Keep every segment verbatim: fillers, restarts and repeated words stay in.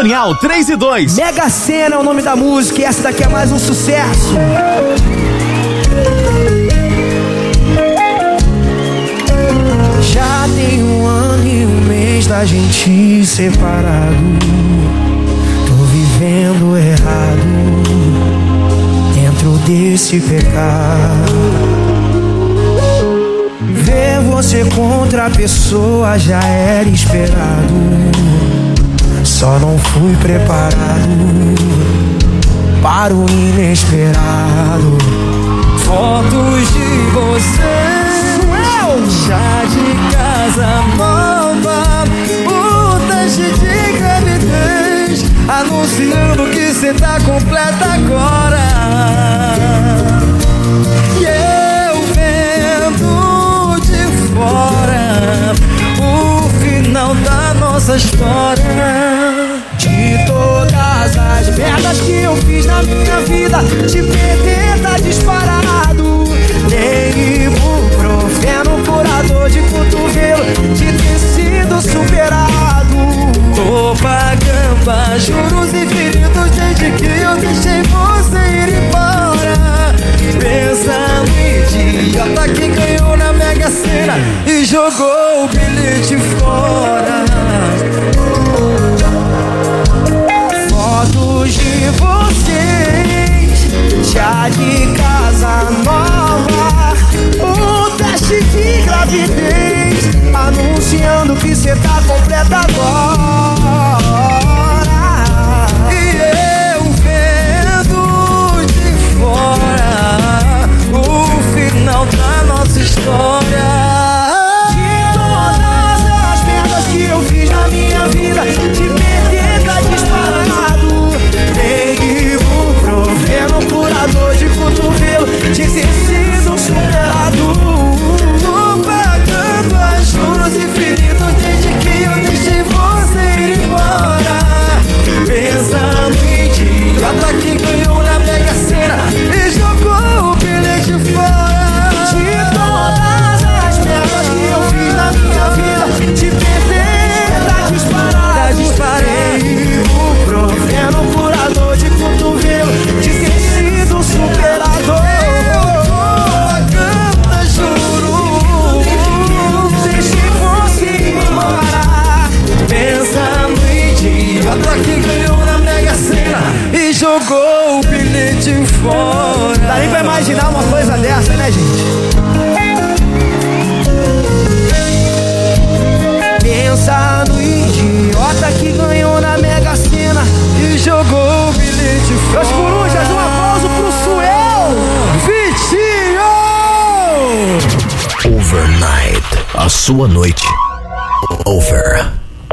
Colonial três e dois. Mega Sena é o nome da música e essa daqui é mais um sucesso. Já tem um ano e um mês da gente separado. Tô vivendo errado dentro desse pecado. Ver você com outra pessoa já era esperado. Só não fui preparado para o inesperado. Fotos de você já de casa nova, o teste de gravidez anunciando que cê tá completa agora. E eu vendo de fora o final da nossa história. De todas as merdas que eu fiz na minha vida, te perder tá disparado. Nem ibuprofeno, curador de cotovelo, de ter sido superado. Tô pagando juros infinitos desde que eu deixei você ir embora. Pensa no idiota que ganhou na Mega Sena e jogou o bilhete fora. Fotos de vocês já de casa nova, o teste de gravidez anunciando que cê tá completa agora. E eu vendo de fora o final da nossa história. De todas as merdas que eu fiz na minha vida, te perder tá disparado. Nem ibuprofeno, curador de cotovelo, de ter sido superado. Tô pagando juros infinitos desde que eu deixei você ir embora. Pensa no idiota que ganhou na Mega Sena e jogou o bilhete fora. De todas as merdas que eu fiz na minha vida, te perder tá disparado. Tá disparado. Ibuprofeno, curador de cotovelo, de ter sido superado. Canta, juro, deixei você ir embora. pensa no idiota que ganhou na Mega Sena e jogou o bilhete fora. Dá nem pra imaginar uma coisa dessa, né, gente? Pensa no idiota que ganhou na Mega Sena E jogou o bilhete fora. Meus corujas, um aplauso pro Suel Vitinho! Overnight. A sua noite. Over.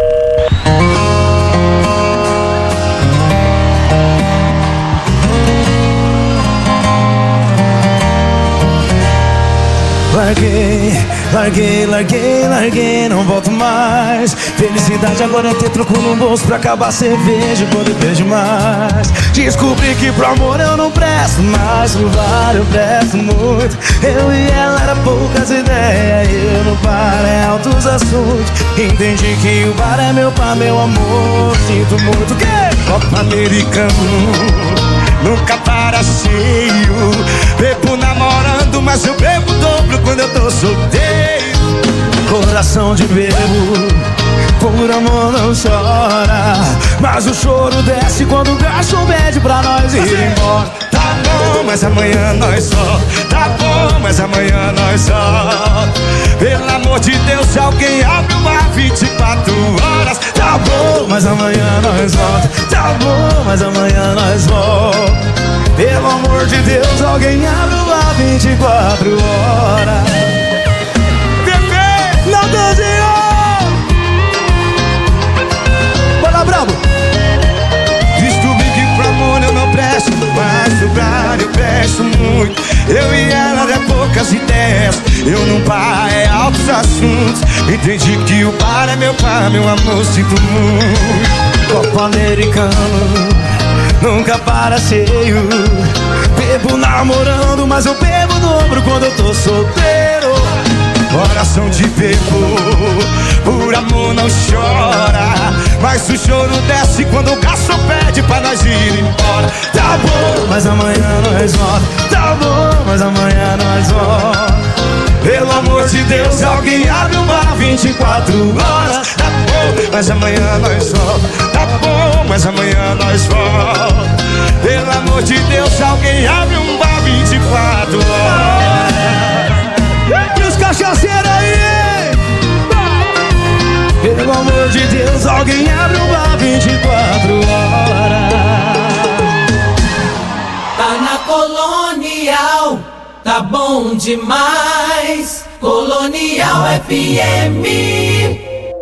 Larguei, larguei, larguei, larguei, não volto mais. Felicidade agora é ter troco no bolso pra acabar a cerveja quando eu vejo mais. Descobri que pro amor eu não presto, mas pro bar eu presto muito. Eu e ela era poucas ideias, eu no bar é altos assuntos. Entendi que o bar é meu par, meu amor, sinto muito. Que? Copa americano, nunca para cheio. Bebo namorando, mas eu bebo dobro quando eu tô solteiro. Coração de bebo, por amor não chora, mas o choro desce quando o garçom pede pra nós ir embora. Tá bom, mas amanhã nós só. Tá bom, mas amanhã nós só. Pelo amor de Deus, se alguém abre o bar vinte e quatro horas. Tá bom, mas amanhã nós volta. Tá bom, mas amanhã nós volta. Pelo amor de Deus, alguém abre o bar vinte e quatro horas. Bebê, não desenhou. Bora, bravo. Descobri que pro amor eu não presto, mas pro bar eu presto muito. Eu e ela é poucas ideias, eu não bar é altos assuntos. Entendi que o bar é meu par, meu amor, sinto muito. Copo americano, nunca para cheio. Bebo namorando, mas eu bebo dobro quando eu tô solteiro. Coração de bebo, por amor não chora, mas Mas o choro desce quando o garçom pede pra nós ir embora. Tá bom, mas amanhã nós volta. Tá bom, mas amanhã nós volta. Pelo amor de Deus, alguém abre um bar vinte e quatro horas. Tá bom, mas amanhã nós volta. Tá bom, mas amanhã nós volta. Pelo amor de Deus, alguém abre um bar vinte e quatro horas. E os cachaceiros aí, hein? Pelo amor de Deus, alguém abre um bar vinte e quatro horas. Tá na Colonial, tá bom demais. Colonial F M.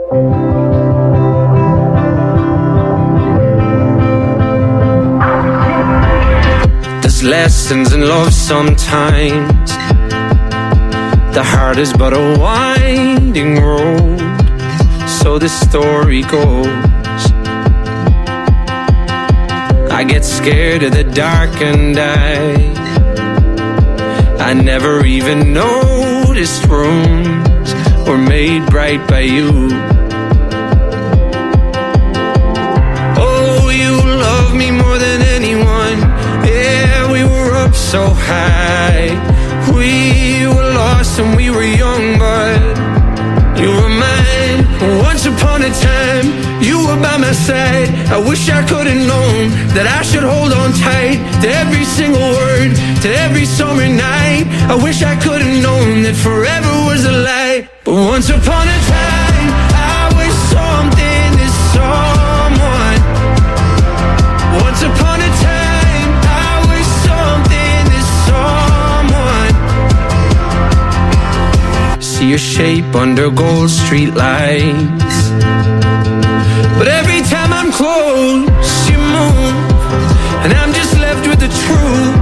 There's lessons in love sometimes. The heart is but a winding road. So the story goes. I get scared of the dark and I I never even noticed rooms were made bright by you. Oh, you love me more than anyone. Yeah, we were up so high. We were lost and we were young, but you were mine. Once upon a time, you were by my side. I wish I could have known that I should hold on tight to every single word, to every summer night. I wish I could have known that forever was a lie. But once upon a time, I was something to someone. Once upon a time, I was something to someone. See your shape under gold street lights, but every time I'm close, you move, and I'm just left with the truth.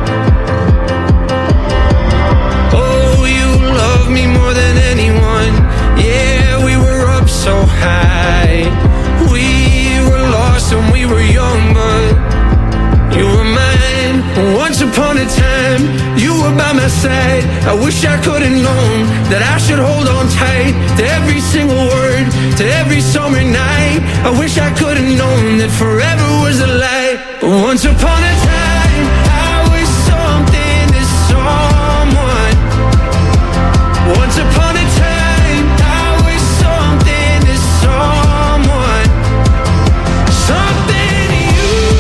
Oh, you love me more than anyone. Yeah, we were up so high. We were lost when we were young, but you were mine. Once upon a time, you were by my side. I wish I could have known that I should hold on tight to every single word, to every summer night. I wish I could have known that forever was a lie. But once upon a time, I was something to someone. Once upon a time, I was something to someone. Something to you.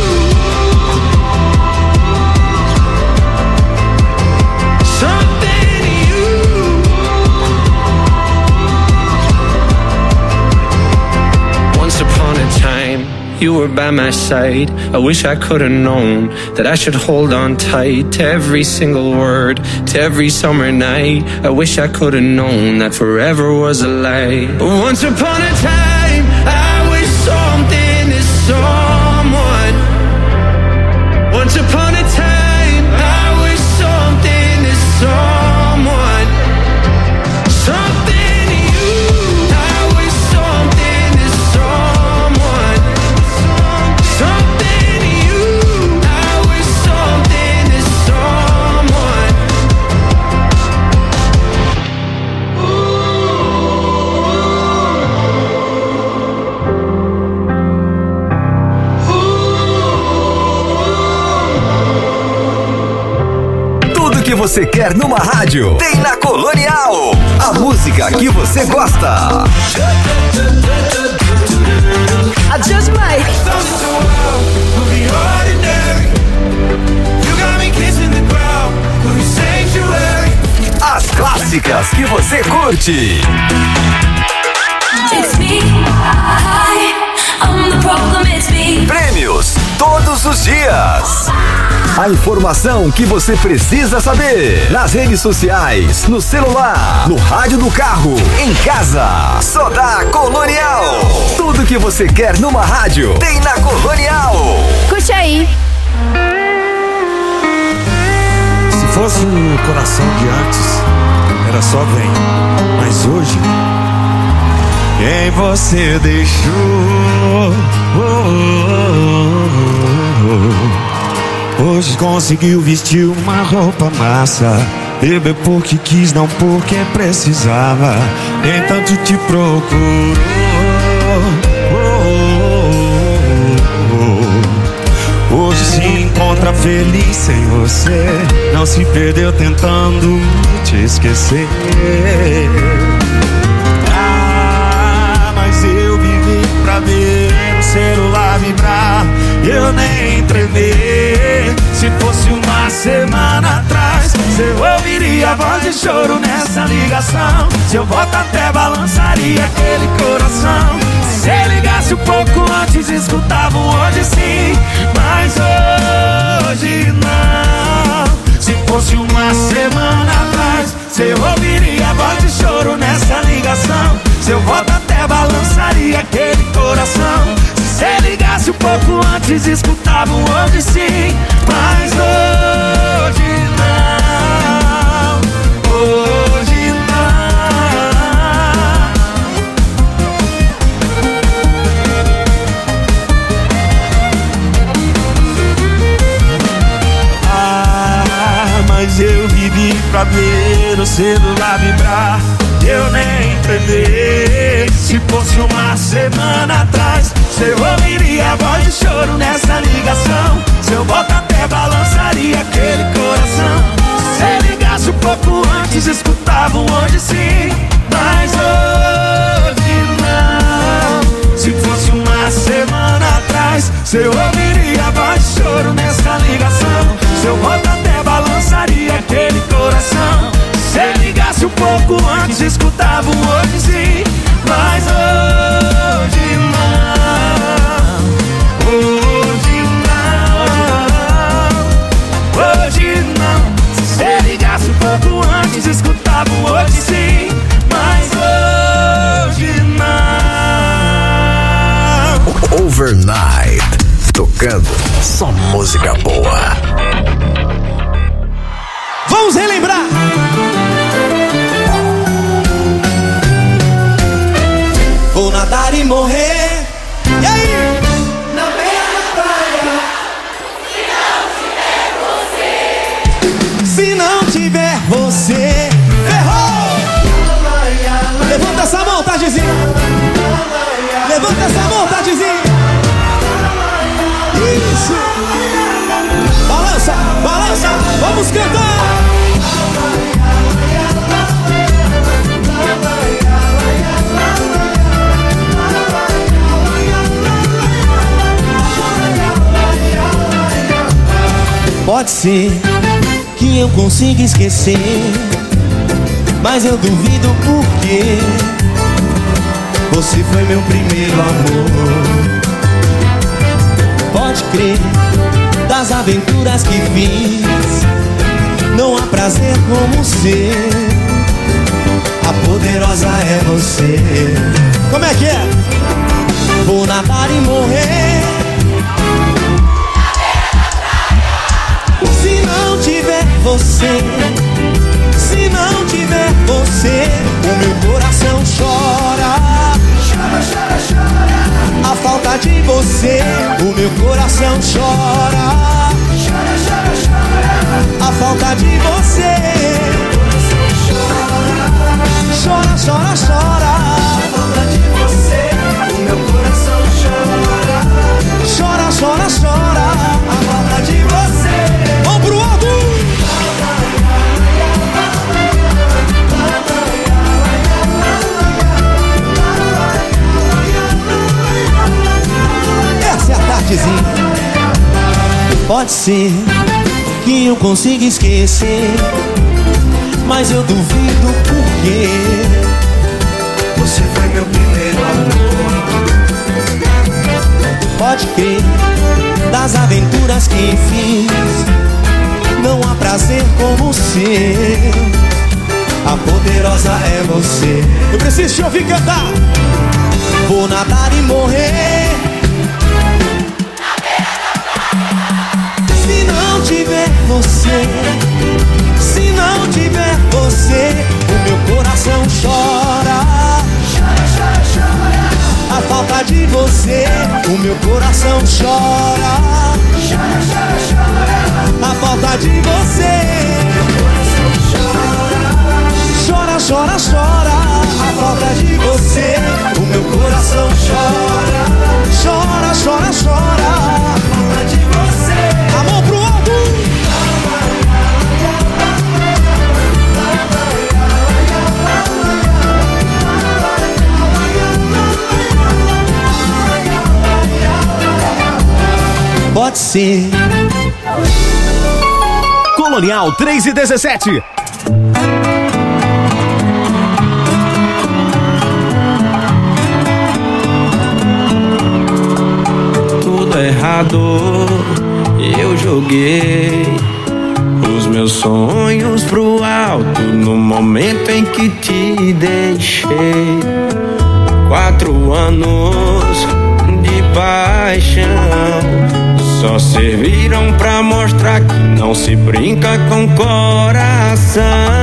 Something to you. Once upon a time, you were by my side. I wish I could have known that I should hold on tight to every single word, to every summer night. I wish I could have known that forever was a lie. But once upon a time, I was something to someone. Once upon a time, I was something to someone. Something to you. I was something to someone. Something to you. I was something to someone. Tudo que você quer numa rádio tem na Colonial. A música que você gosta. I just might. As clássicas que você curte. It's me, I, I'm the problem, it's me. Prêmios todos os dias. A informação que você precisa saber. Nas redes sociais, no celular, no rádio do carro, em casa. Só da Colonial. Tudo que você quer numa rádio tem na Colonial. Curte aí. Se fosse o coração de antes, era só vem. Mas hoje, quem você deixou? Oh, oh, oh. Hoje conseguiu vestir uma roupa massa. Beber porque quis, não porque precisava. Nem tanto te procurou. Oh, oh, oh. encontra feliz sem você, não se perdeu tentando te esquecer. Ah, mas eu vivi pra ver o celular vibrar, eu nem tremer. Se fosse uma semana atrás, eu ouviria a voz de choro nessa ligação. Seu voto até balançaria aquele coração. Se ligasse um pouco antes, escutava um hoje sim, mas hoje não. Se fosse uma semana atrás, eu ouviria a voz de choro nessa ligação. Seu voto até balançaria aquele coração. Se ligasse um pouco antes, escutava um hoje sim, mas hoje não. Hoje não. Ah, mas eu vivi pra ver o celular vibrar, eu nem tremer. Se fosse uma semana atrás, eu ouviria a voz de choro nessa ligação. Seu voto até balançaria aquele coração. Se ligasse um pouco antes, escutava um hoje sim, mas hoje não. Se fosse uma semana atrás, eu ouviria a voz de choro nessa ligação. Seu voto até balançaria aquele coração. Se ligasse um pouco antes, escutava um hoje sim, mas hoje não. Hoje não. Hoje não. Se ligasse um pouco antes, escutava um hoje sim, mas hoje não. Overnight, tocando só música boa. Vamos relembrar. Vou nadar e morrer. E aí? Na beira da praia. Se não tiver você, ferrou! Levanta essa mão, Tardezinho. Levanta essa mão, Tardezinho. Isso. Balança, balança. Vamos cantar. Pode ser que eu consiga esquecer, mas eu duvido porque você foi meu primeiro amor. Pode crer, das aventuras que fiz, não há prazer como ser. A poderosa é você. Como é que é? Vou nadar e morrer. Se não tiver você, se não tiver você, o meu coração chora. Chora, chora, chora. A falta de você, o meu coração chora. Chora, chora, chora. A falta de você, chora, chora, chora. A falta de você, o meu coração chora. Chora, chora, chora. A falta de você. Vamos pro alto! Essa é a Tardezinha. Pode ser que eu consiga esquecer, mas eu duvido porque você foi meu primeiro amor. Pode crer, das aventuras que fiz, não há prazer como ser. A poderosa é você. Eu preciso te ouvir cantar. Vou nadar e morrer. Se não tiver você, se não tiver você, o meu coração chora. Chora, chora, chora. A falta de você, o meu coração chora. Chora, chora, chora. A falta de você, meu coração chora. Chora, chora, chora. A falta de você, o meu coração chora. Chora, chora, chora. A falta de você. A mão pro alto. pode ser. Colonial três e dezessete. Tudo errado, eu joguei os meus sonhos pro alto no momento em que te deixei. Quatro anos de paixão só serviram pra mostrar que não se brinca com coração.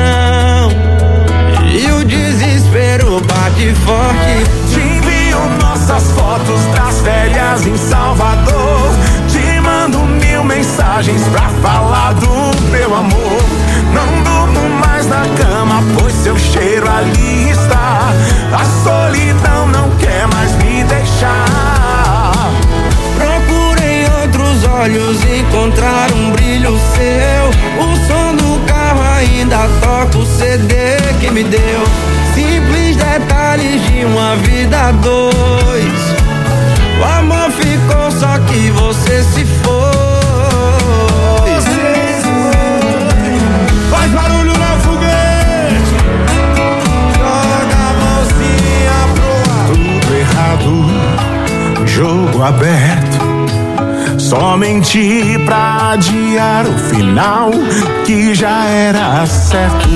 E o desespero bate forte. Te envio nossas fotos das férias em Salvador. Te mando mil mensagens pra falar do meu amor. Não durmo mais na cama, pois seu cheiro ali está. A solidão não quer mais me deixar. Procurei outros olhos, encontrar um brilho seu. O som do carro ainda toca o C D que me deu. Simples detalhes de uma vida a dois. O amor ficou, só que você se foi. Você foi. Faz barulho na foguete. Joga a mãozinha pro ar. Tudo errado, jogo aberto. Somente pra adiar o final que já era certo.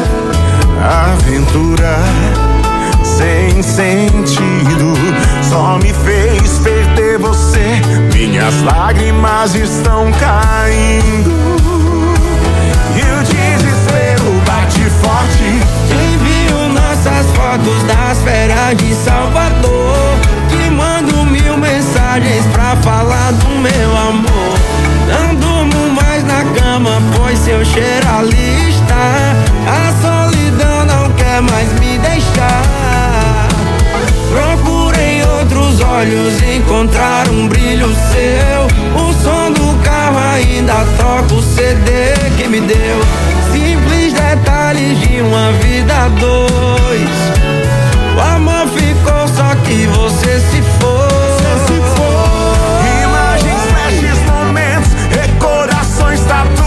Aventura sem sentido só me fez perder você. Minhas lágrimas estão caindo e o desespero bate forte. Envio nossas fotos das férias de Salvador. Te mando mil mensagens pra falar do meu amor. Não durmo mais na cama, pois seu cheiro ali está. A solidão não quer mais me deixar. Procurei outros olhos, encontrar um brilho seu. O som do carro ainda toca o C D que me deu. Simples detalhes de uma vida a dois. O amor ficou, só que você se foi. Você se foi. Imagens, flashes, momentos e corações tatuadas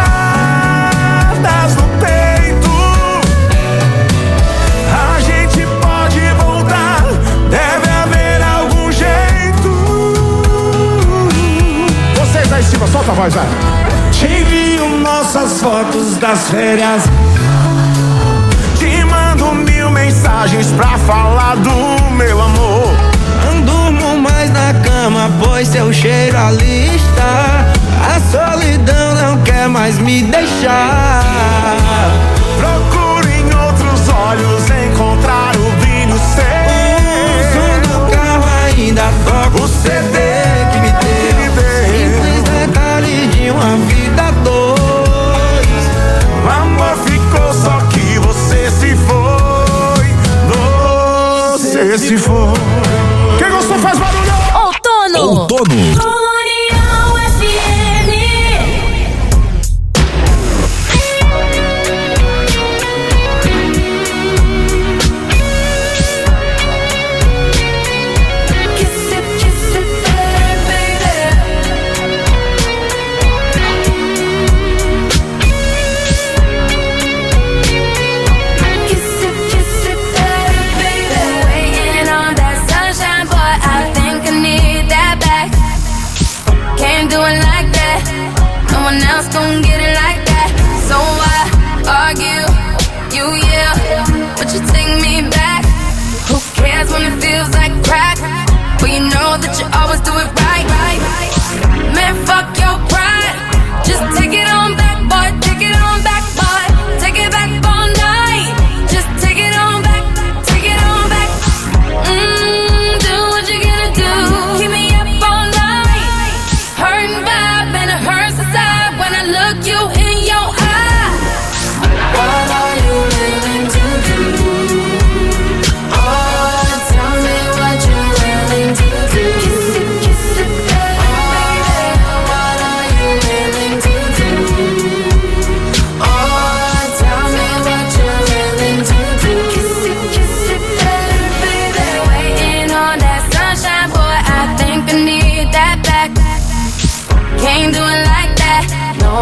no peito. A gente pode voltar, deve haver algum jeito. Vocês aí em cima, solta a voz, vai. Te envio nossas fotos das férias. Te mando mil mensagens pra falar do meu amor. Não durmo mais na cama, pois seu cheiro ali está. A solidão não quer mais me deixar. Procuro em outros olhos encontrar o brilho seu. O som do carro ainda toca o C D que me deu. Simples detalhes de uma vida a dois. O amor ficou, só que você se foi. Você se foi. Quem gostou faz barulho. Outono. Outono. Gon' get it like that. So I argue, you yeah, but you take me back. Who cares when it feels like crack? But you know that you always do it right, right, right. Man, fuck your pride. Just take it on back, boy. Take it on back, boy. Take it back all night. Just take it on back, take it on back. Mmm, do what you gonna do. Keep me up all night. Hurting vibe and it hurts inside when I look you in your eye. What are you willing to do? Oh, tell me what you're willing to do. Kiss it, kiss it, baby. What are you willing to do?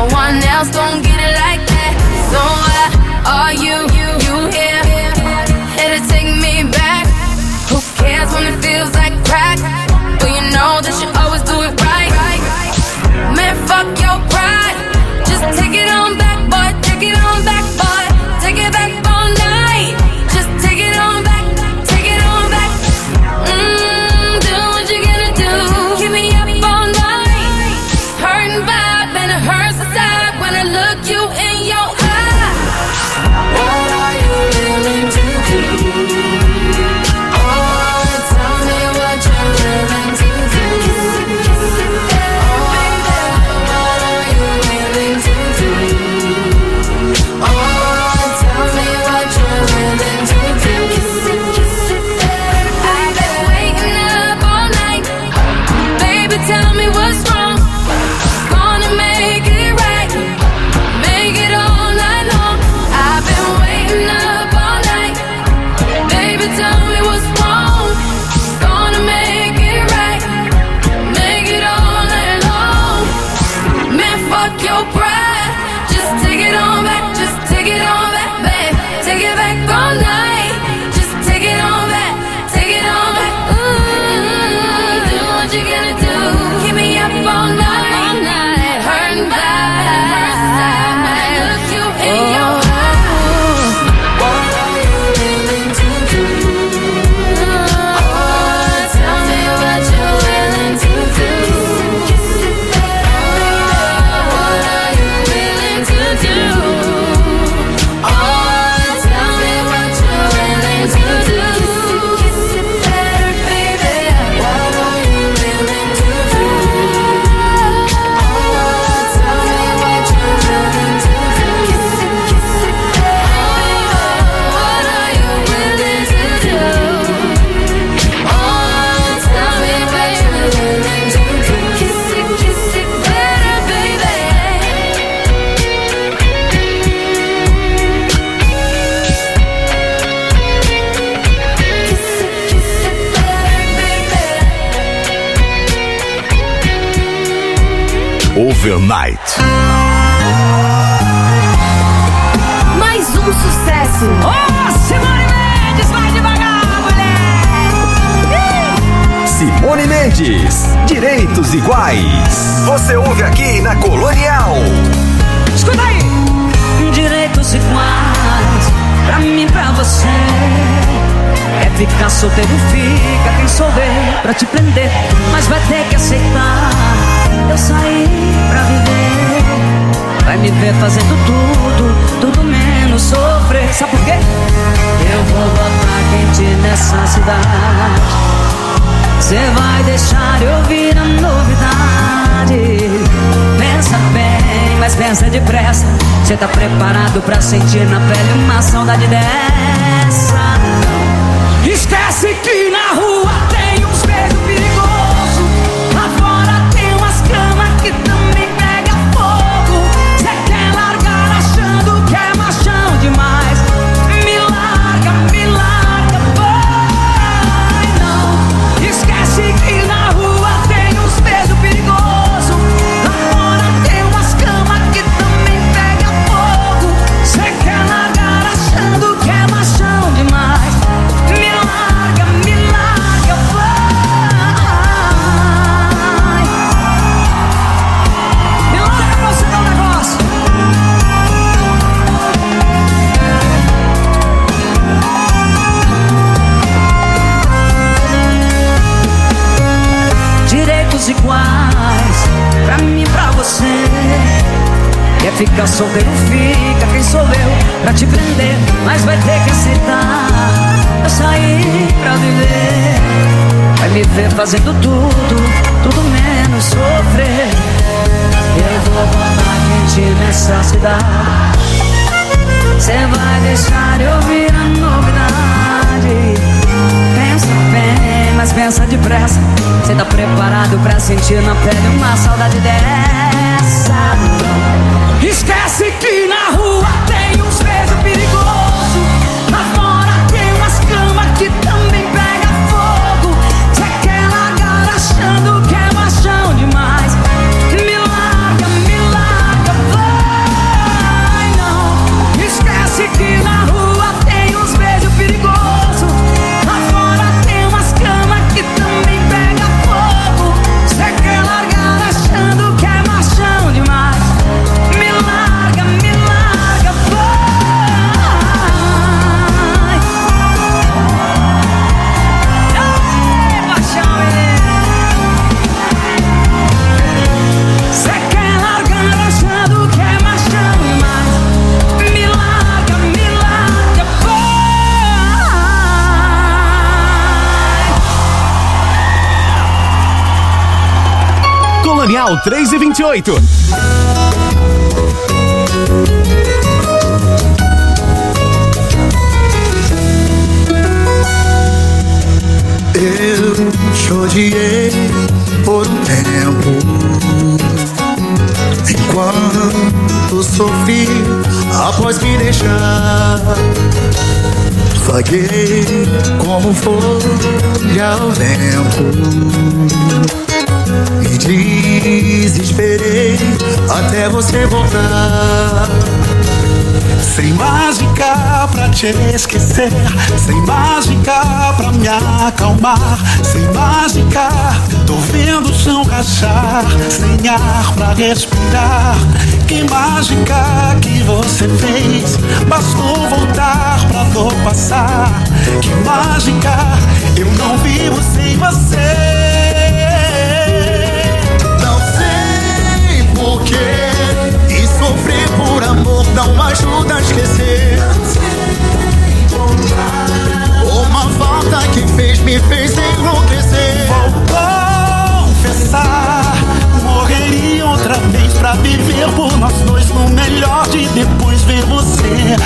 No one else gon' get it like that. So why are you, you, you here? Here to take me back. Who cares when it feels like crack? But you know that you always do it right. Man, fuck your pride. Just take it on back, boy. Take it on back, boy. Take it back all night. Just take it on back. Take it on back. Mmm, do what you gonna do. Keep me up all night. Hurting vibe and it hurts inside when I look you in your eye. What are you willing to do? Oh, tell me what you're willing to do. Tell me what's wrong. Gonna make it right. Make it all night long. I've been waiting up all night. Baby, tell me what's wrong. Gonna make it right. Make it all night long. Man, fuck your pride. Just take it on back. Just take it on back, babe. Take it back all night. Just take it on back. Take it on back. Ooh, do what you gonna do. Keep me up all night, all night, hurting vibe. Look you in your eyes. What are you willing to do? Oh, tell me what you're willing to do. Oh, what are you willing to do? Oh, tell me what you're willing to do. Overnight. Mais um sucesso. Oh, Simone Mendes, vai devagar, mulher. Simone Mendes, Direitos Iguais. Você ouve aqui na Colonial. Escuta aí. Direitos iguais, pra mim, pra você. É ficar solteiro, fica quem souber pra te prender, mas vai ter que aceitar. Eu saí pra viver. Vai me ver fazendo tudo, tudo menos sofrer. Sabe por quê? Eu vou botar quente nessa cidade. Cê vai deixar eu ouvir a novidade. Pensa bem, mas pensa depressa. Cê tá preparado pra sentir na pele uma saudade dessa? Esquece que na rua tem uns beijos perigosos. Lá fora tem umas camas que também pega fogo. Cê quer largar achando que é machão demais. Me larga, me larga, vai não. Esquece que na rua tem uns beijos perigosos. Lá fora tem umas camas que também pega fogo. Cê quer largar achando que é machão demais. Me larga, me larga, vai. Me larga pra você dar um negócio. Direitos iguais, pra mim e pra você. Quer ficar solteiro, fica quem sou eu pra te prender, mas vai ter que aceitar. Eu saí pra viver. Vai me ver fazendo tudo, tudo menos sofrer. Eu vou botar quente nessa cidade. Cê vai deixar eu ouvir a novidade. Pensa bem, mas pensa depressa. Cê tá preparado pra sentir na pele uma saudade dessa? Esquece que na rua tem uns beijos perigosos. Lá fora tem umas camas que também pega fogo. Cê quer largar achando que é machão demais. Me larga, me larga, vai. Colonial três e vinte e oito. Eu te odiei por um tempo, enquanto sofri após me deixar. Vaguei como folha ao vento, me desesperei até você voltar. Sem mágica pra te esquecer, sem mágica pra me acalmar, sem mágica tô vendo o chão rachar, sem ar pra respirar. Que mágica que você fez, bastou voltar pra dor passar. Que mágica, eu não vivo sem você. Não sei porquê, e sofrer por amor não ajuda a esquecer. Uma falta que fez, me fez enlouquecer. Vou confessar, morreria outra vez pra viver por nós dois, no melhor de depois ver você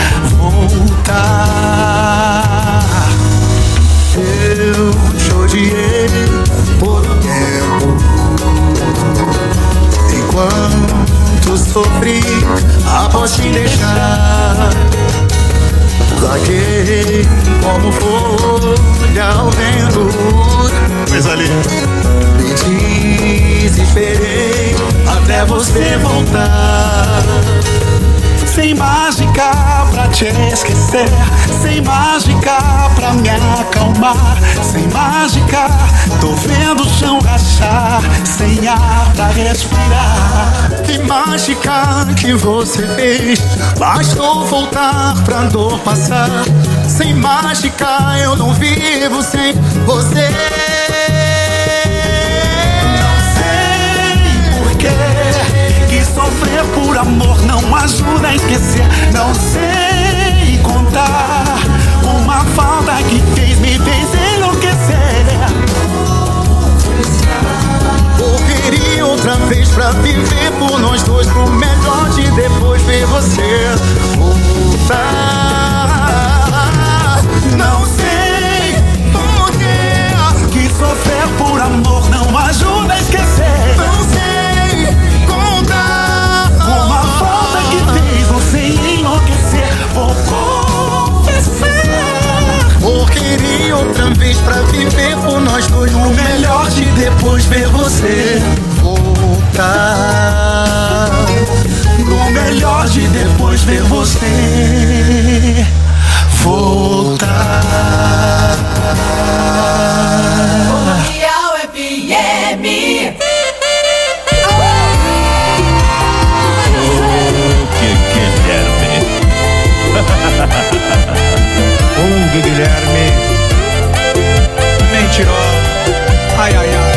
voltar. Eu te odiei por um tempo, enquanto sofri após te deixar. Vaguei como folha ao vento, mas ali me desesperei até você voltar. Sem mágica pra te esquecer, sem mágica pra me acalmar, sem mágica tô vendo o chão rachar, sem ar pra respirar. Que mágica que você fez, bastou voltar pra dor passar. Sem mágica eu não vivo sem você. Não sei porquê, que sofrer por amor não ajuda a esquecer. Não sei contar uma falta que fez, me fez enlouquecer. Morreria outra vez pra viver por nós dois, pro melhor de depois ver você voltar. Não sei porquê, que sofrer por amor não ajuda a esquecer. Não sei contar uma falta que fez você enlouquecer. Vou confessar, morreria outra vez pra viver por nós dois, no melhor de depois ver você voltar. No melhor de depois ver você voltar. Colonial F M. Que Guilherme. O Guilherme mentiroso. Ai, ai, ai.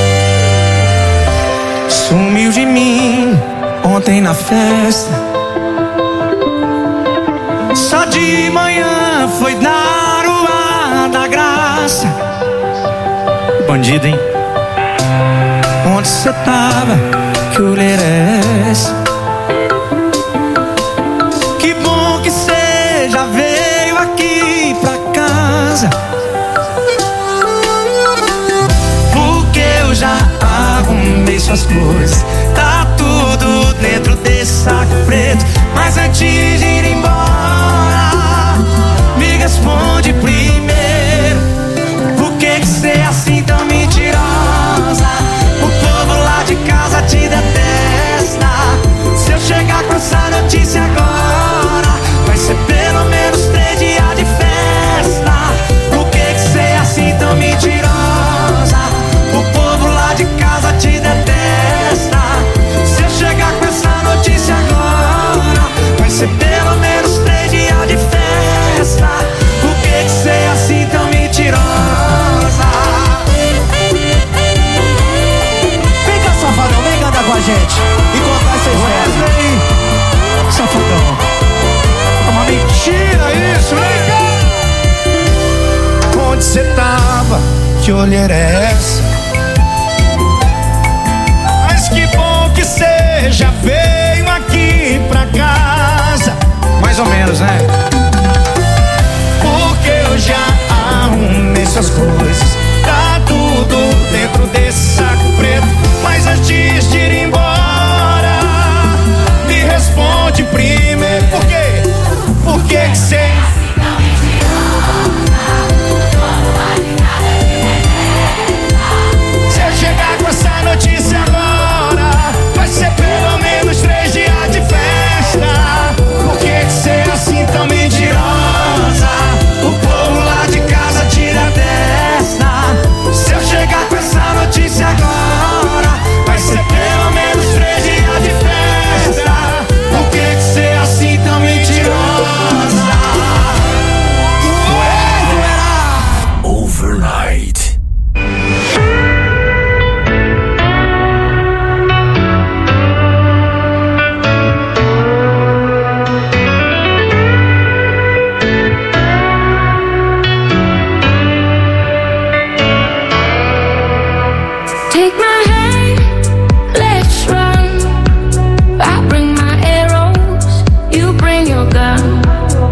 Sumiu de mim ontem na festa. Só de manhã foi dar o ar da graça. Bandido, hein? Onde cê tava? Que olheira é essa? Que bom que cê já veio aqui pra casa, porque eu já arrumei suas coisas. Tá tudo dentro desse saco preto. Mas antes de ir embora, me responde primeiro: por que que cê é assim tão mentirosa? O povo lá de casa te detesta. Se eu chegar com essa notícia agora, vai ser pelo menos três dias de festa. Por que que cê é assim tão mentirosa? O povo lá de casa te detesta. Se eu chegar com essa notícia agora, vai ser pelo menos três dias de festa. Por que que cê é assim tão mentirosa? Vem cá, safadão, vem cantar com a gente e contar essa história. Safadão, é uma mentira isso, vem cá. Onde cê tava? Que olheira é essa? A esquina né? Porque eu já arrumei suas coisas, tá tudo dentro desse saco preto. Mas antes de ir embora, me responde primeiro. Por quê? Por que que cê... Se eu chegar com essa notícia agora, vai ser pelo menos três dias de festa. Por que que cê é assim tão mentirosa? O povo lá de casa tira a testa. Se eu chegar com essa notícia agora, vai ser pelo menos três dias de festa. Por que que cê é assim tão mentirosa? Overnight. Take my hand, let's run. I bring my arrows, you bring your gun.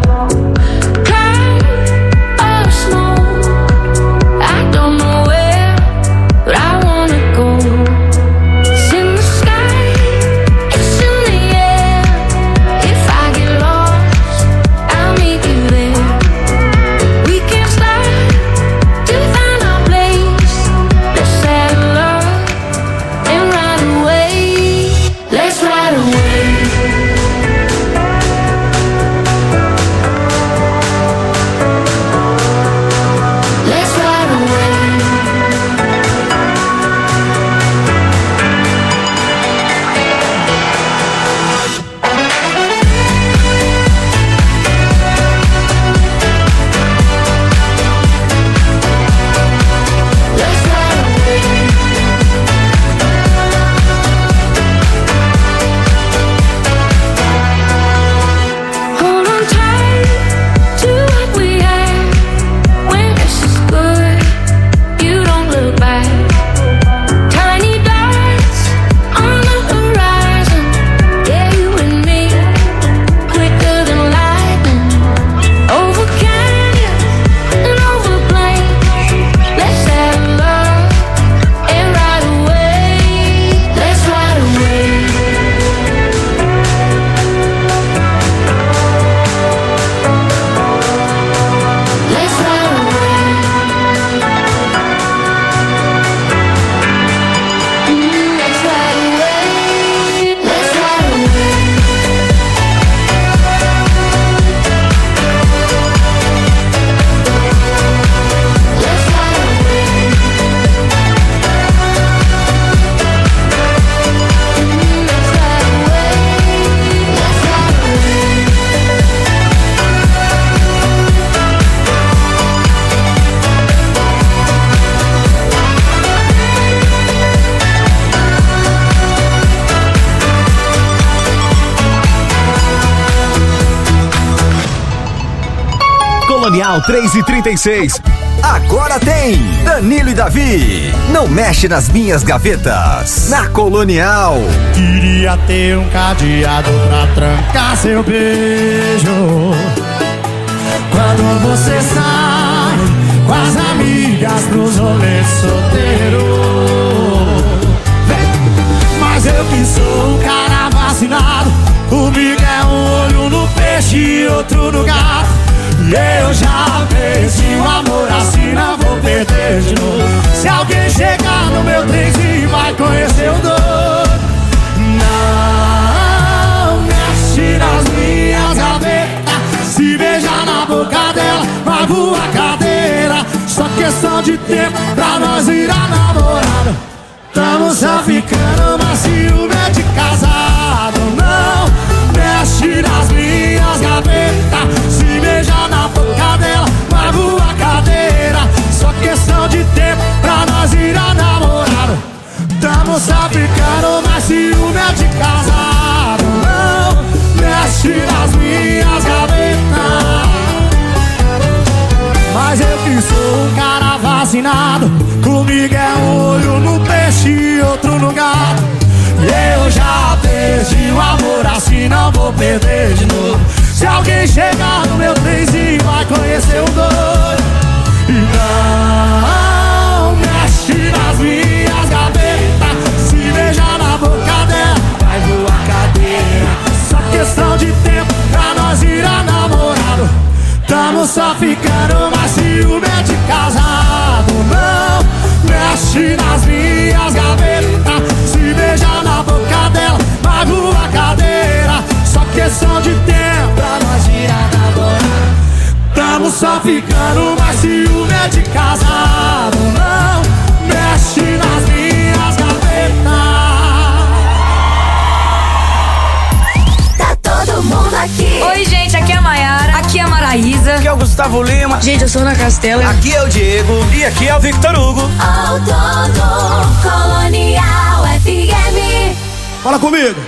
Cloud or snow, I don't know where, but I wanna go. It's in the sky, it's in the air. If I get lost, I'll meet you there. We can't stop to find our place. Let's settle up and ride away. Let's ride away. Let's ride away. Let's ride away. Hold on tight to what we had. When this is good, you don't look back. Tiny dots on the horizon. Yeah, you and me, quicker than lightning. Over canyons and over plains. Let's have love and ride away. Let's ride away. Let's ride away. Mm, let's ride away. Let's ride away. Let's ride away. Mm, let's ride away. Let's ride away. Colonial três e trinta e seis. Agora tem Danilo e Davi. Não mexe nas minhas gavetas. Na Colonial. Queria ter um cadeado pra trancar seu beijo. Quando você sai com as amigas pros rolês solteiro. Mas eu que sou um cara vacinado, comigo é um olho no peixe e outro no gato. E eu já perdi o amor assim, não vou perder de novo. Se alguém chegar no meu trenzinho, vai conhecer o dono. Não mexe nas minhas gavetas. Se beijar na boca dela, vai voar cadeira. Só questão de tempo pra nós ir a namorada. Tamo só ficando, mas ciúme é de casado. Não mexe nas minhas gavetas. Se beijar na boca dela, vai voar cadeira. Só questão de tempo pra nós ir a namorada. Tamo só ficando, mas ciúme é de casado. Não mexe nas minhas gavetas. Mas eu que sou um cara vacinado, comigo é um olho no peixe e outro no gato. E eu já perdi o amor assim, não vou perder de novo. Se alguém chegar no meu trenzinho vai conhecer o doido. E não mexe nas minhas gavetas. Se beijar na boca dela vai voar cadeira. Só questão de tempo pra nós virar namorado. Tamo só ficando, mas ciúme é de casado. Não mexe nas minhas gavetas. Se beijar na boca dela vai voar cadeira. Só questão de tempo pra nós virar namorado. Tamo só ficando, mas ciúme é de casado. Não mexe nas minhas gavetas. Tá todo mundo aqui. Oi, gente, aqui é a Maiara. Aqui é a Maraísa. Aqui é o Gustavo Lima. Gente, eu sou a Ana Castela. Aqui é o Diego. E aqui é o Victor Hugo. Outono Colonial F M. Fala comigo.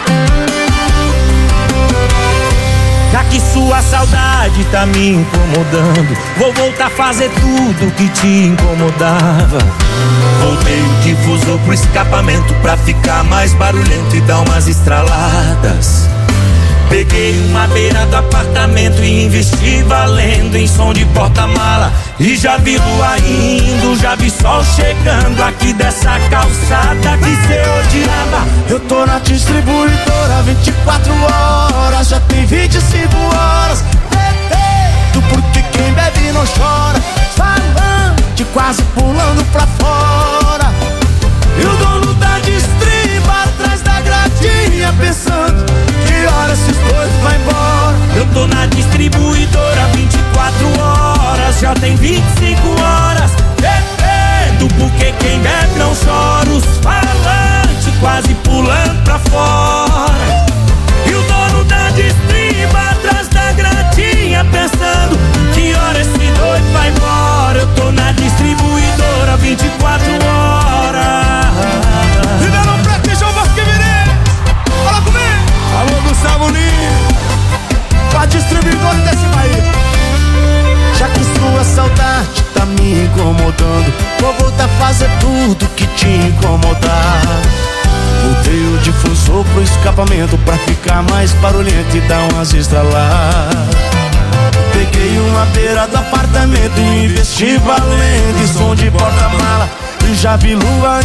Já que sua saudade tá me incomodando, vou voltar a fazer tudo que te incomodava. Voltei o difusor pro escapamento pra ficar mais barulhento e dar umas estraladas. Peguei uma beira do apartamento e investi valendo em som de porta-mala. E já vi lua indo, já vi sol chegando aqui dessa calçada que cê odiava. Eu tô na distribuidora vinte e quatro horas, já tem vinte e cinco horas. Bebendo porque quem bebe não chora. Falante quase pulando pra fora. E o dono da distriba atrás da gradinha pensando que hora esses dois vai embora. Eu tô na distribuidora vinte e quatro horas, já tem vinte e cinco horas. Bebendo porque quem bebe não chora. Os falantes quase pulando pra fora. E o dono da distriba atrás da gradinha pensando que hora esse doido vai embora. Eu tô na distribuidora vinte e quatro horas. Ribeirão Preto e João Bosque Virei. Fala comigo. Alô, Gustavo Lima. Pra distribuidora desse país. Já que sua saudade tá me incomodando, vou voltar a fazer tudo que te incomodar. Botei o difusor pro escapamento pra ficar mais barulhento e dar umas estraladas. Peguei uma beira do apartamento e investi valendo em som de porta-mala. E já vi lua